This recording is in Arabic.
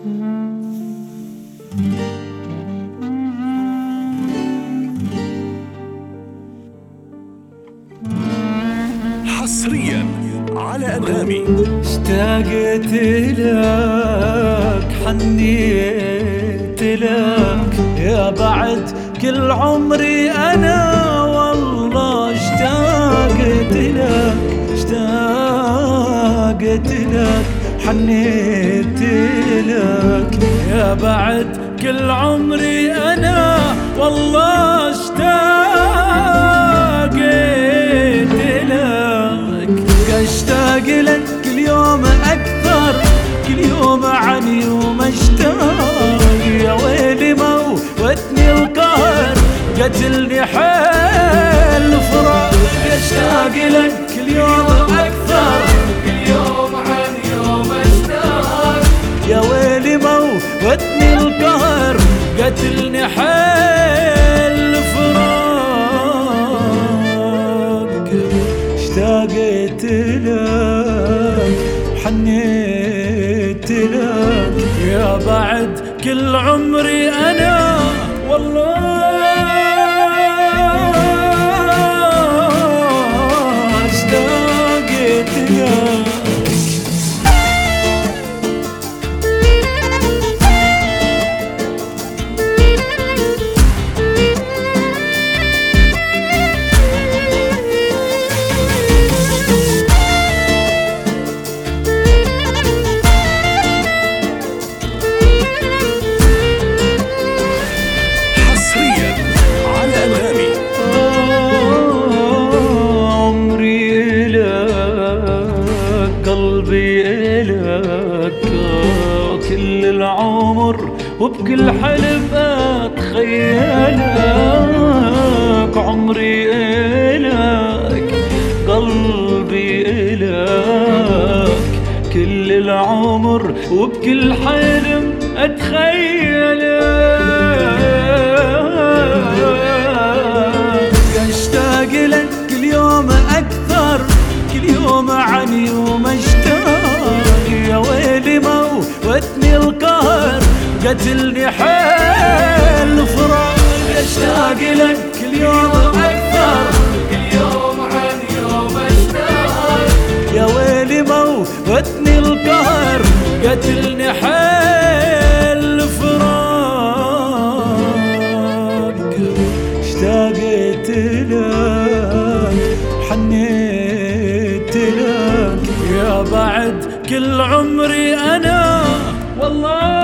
حصريا على أنغامي. اشتاقت لك، حنيت لك يا بعد كل عمري أنا، والله اشتاقت لك، اشتاقت لك، حنيت لك يا بعد كل عمري أنا، والله اشتاقت لك. اشتاق لك كل يوم أكثر، كل يوم عن يوم اشتاق. يا ويلي موتني القهر، قتلني حيل الفراق. اشتاق لك كل يوم أكثر، كل يوم عن يوم اشتاق. يا ويلي موتني القهر، قتلني حيل الفراق. اشتاقت لك، حنيت لك يا بعد كل عمري أنا، والله اشتاقت لك. قلبي إلك كل العمر، وبكل حلم أتخيلك. عمري إلك، قلبي إلك كل العمر، وبكل حلم أتخيلك. أشتاق لك كل يوم أكثر، كل يوم عن يوم اشتاق. يا ويلي موتني القهر، قتلني حيل الفراق. اشتاق لك كل يوم أكثر، كل يوم عن يوم اشتاق. يا ويلي موتني القهر، قتلني حيل الفراق. اشتاقت لك، حنيت لك يا بعد كل عمري أنا، والله